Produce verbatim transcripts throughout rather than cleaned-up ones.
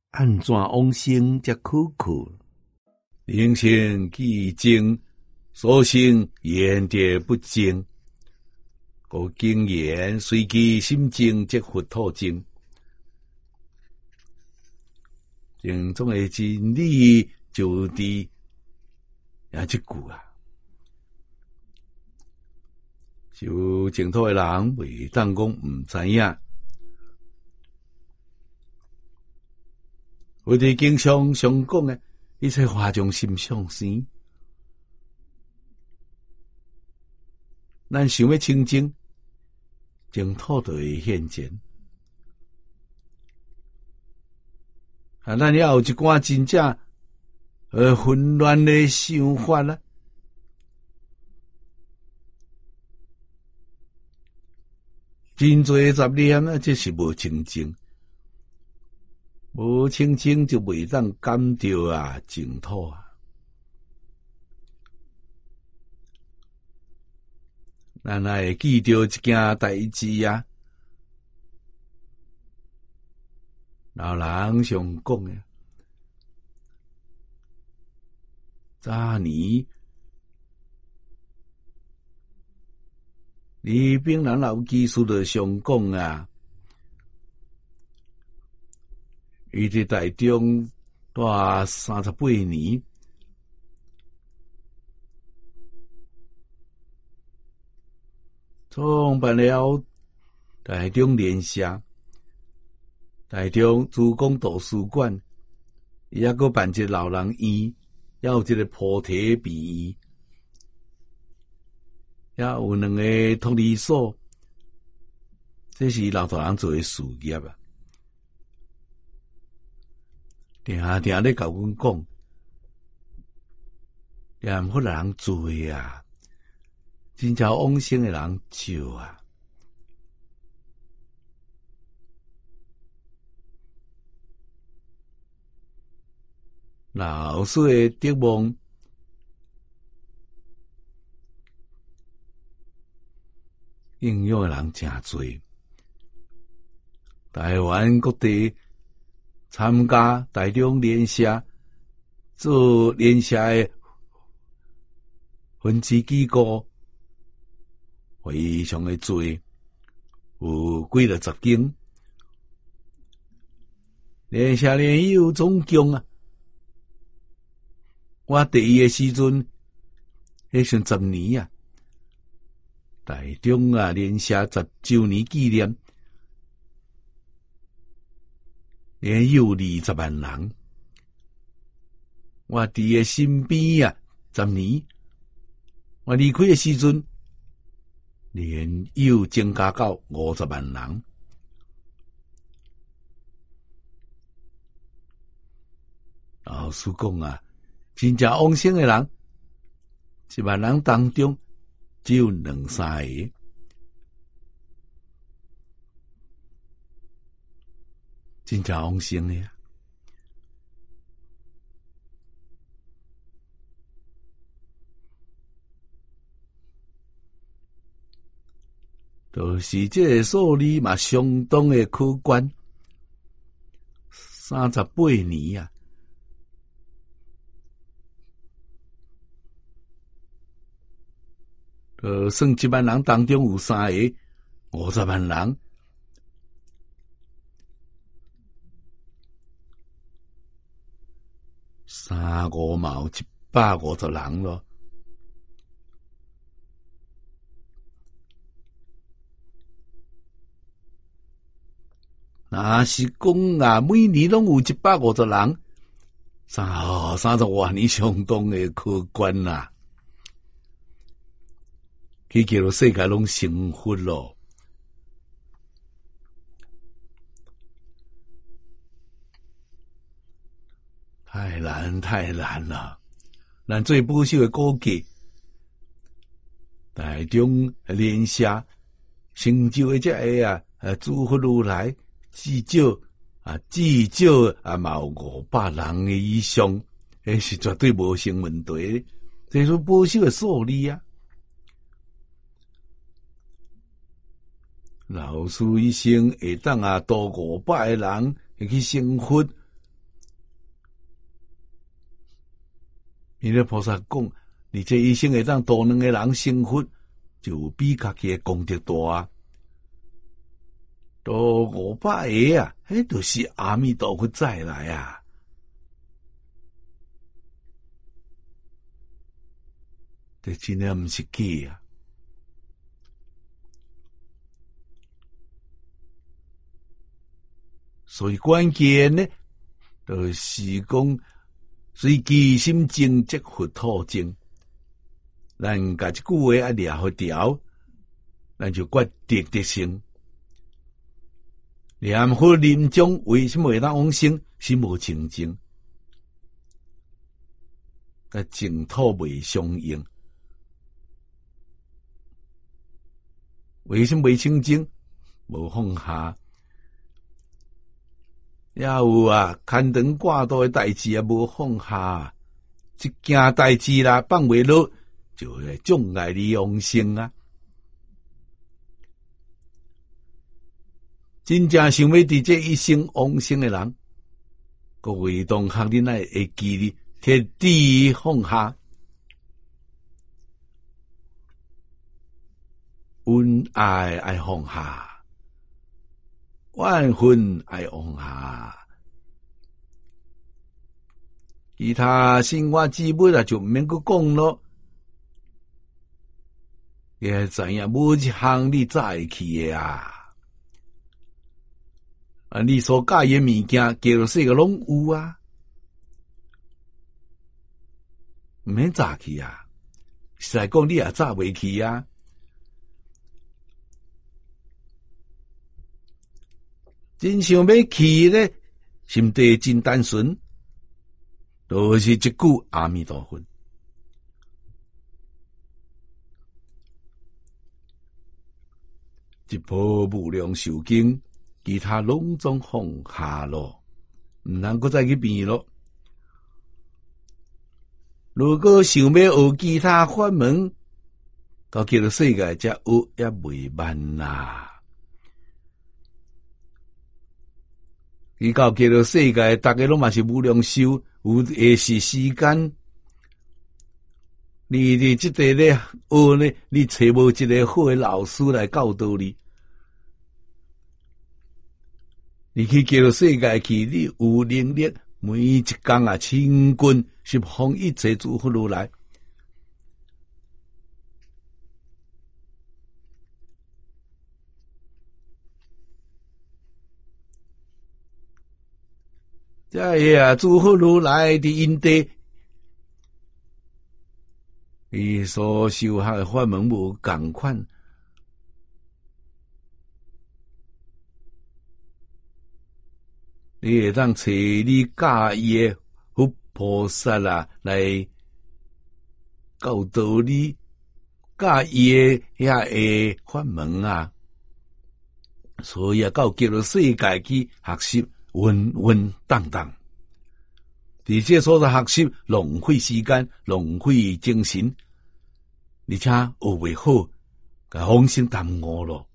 安怎往生才可苦？人生既正，所生言者不正。故经言随其心正，则佛土正。正宗的真理就伫也即句啊。修净土的人袂当讲毋知影，我哋经常常讲诶，一切化从心上生。咱想要清净，净土就会现前。啊，咱也有一寡真正呃混乱的想法啦。真侪杂念啊，这是无清净，无清净就袂当感到啊净土啊。咱也会记着一件代志啊，老人常讲诶，早年李炳南老技术的常讲啊，伊伫台中住三十八年，创办了台中联社、台中主公图书馆，伊还阁办一个老人院，也有一个菩提病院。也有两个托儿所，这是老大人做的事业啊。定定咧甲阮讲，念佛人多啊，真正往生的人少啊。老师的德望，应用的人真多，台湾各地参加台中联社做联社的分支机构非常的多，有几了十间。联社联友总共啊，我第一个时阵，迄算十年啊。台中啊，联社十周年纪念，连有二十万人。我伫个身边啊，十年，我离开的时阵，连有增加到五十万人。老师讲啊，真正往生的人，一万人当中，只有两三个，真正往生的啊！就是这个数字嘛，相当的可观。三十八年啊，呃，算一万人当中有三个，五十万人。三五毛一百五十人咯。若是讲啊，每年拢有一百五十人，三哦三十万年相当的可观啦、啊。去叫做世界拢成佛咯。太难太难了，咱最保守的估计，台中联社成就的这个啊，呃，诸佛如来至少啊，至少啊，嘛有五百人的以上，迄是绝对无成问题，这是保守的数字啊。老师一生会当啊，多五百个人会去成佛。 弥勒菩萨讲，你这一生会当度两个人成佛，就比家己的功德大啊！度五百个啊，迄就是阿弥陀佛再来啊！这真的毋是假啊！所以关键呢，就是讲，随其心正即佛土正。咱甲即句话啊抓好条，咱就决定得成。念佛临终为什么会当往生？是无清净，甲净土未相应。为什么未清净？无放下。也有啊，牵肠挂肚的代志啊，无放下，一件代志啦，放袂落，就会障碍你往生啊！真正想要伫这一生往生的人，各位同学恁爱会记哩，彻底放下，恩爱爱放下，怨恨爱放下。其他生活之物啊，就毋免佫讲咯。你会知影，无一项你早会去的啊！啊，你所介意的物件，叫做世个拢有啊，毋免早去啊。实在讲，你也早袂去啊。真想要去呢，心地真单纯。都是一句阿弥陀佛，一部无量寿经，其他拢总放下咯，毋能够再去变咯。如果想要学其他法门，到叫做世界才学也未慢啦。伊到叫做世界，大家拢嘛是无量寿。有下是时间，你你即个咧学呢，你找无一个好的老师来教导你。你去叫做世界去，你有能力，每一工啊，清君十方一切诸佛如来。这啊，诸佛如来的因地，伊所修学的法门无共款，你会当找你介意的佛菩萨啦，来教导你介意的遐个法门啊。所以啊，到叫做世界去学习。稳稳当当，伫这所在学习浪费时间、浪费精神，而且学袂好，甲放心耽误咯。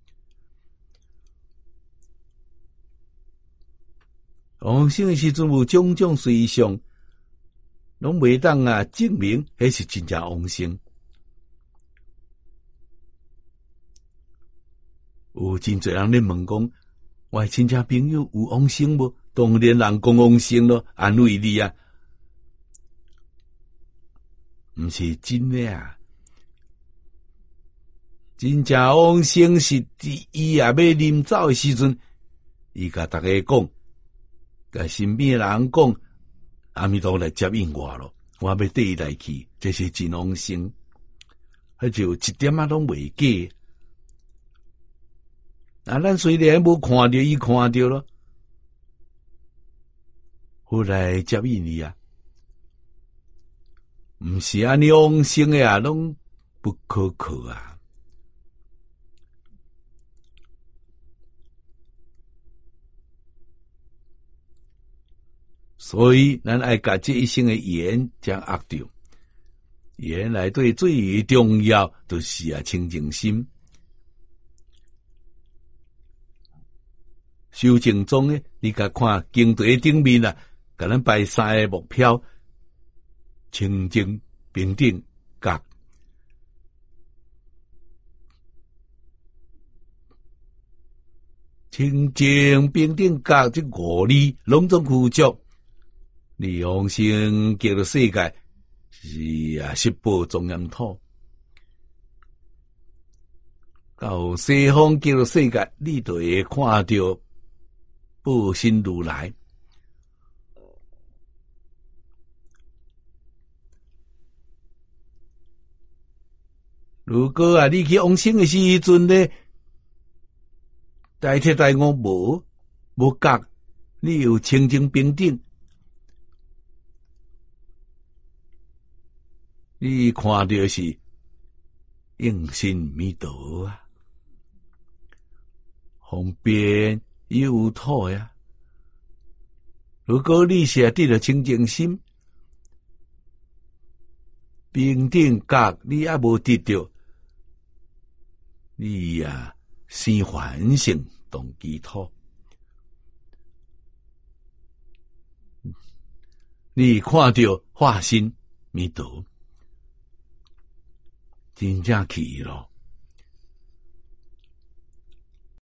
往生的时阵有种种随象，拢袂当啊证明迄是真正往生。有真侪人咧问讲。我亲戚朋友有往生无？当然人讲往生咯，安慰你啊，毋是真的啊！真正往生是伫伊也要临走的时阵，伊甲大家讲，甲身边的人讲，阿弥陀佛来接应我咯，我要缀伊来去，这是真往生，迄就一点仔拢袂假。啊，咱虽然无看到伊看到咯，后来接应你啊，毋是安尼往生的啊，拢不可靠啊。所以咱爱甲这一生的缘将握住，缘内底最重要就是啊清净心。修正中呢，你甲看经题顶面啊，甲咱排三个目标， 清净平等觉，清净平等觉这五字拢总具足，你用心叫做世界是啊十宝庄严土。到西方叫做世界，你就会看到报身如来。如果啊，你去往生的时阵呢，大铁大我无无觉，你有清净平等，你看到是应身弥陀啊，方便有土呀。如果你是得了清净心，平等觉，你也无得到。你呀，生凡性动机土，你看到化身弥陀，真正去咯。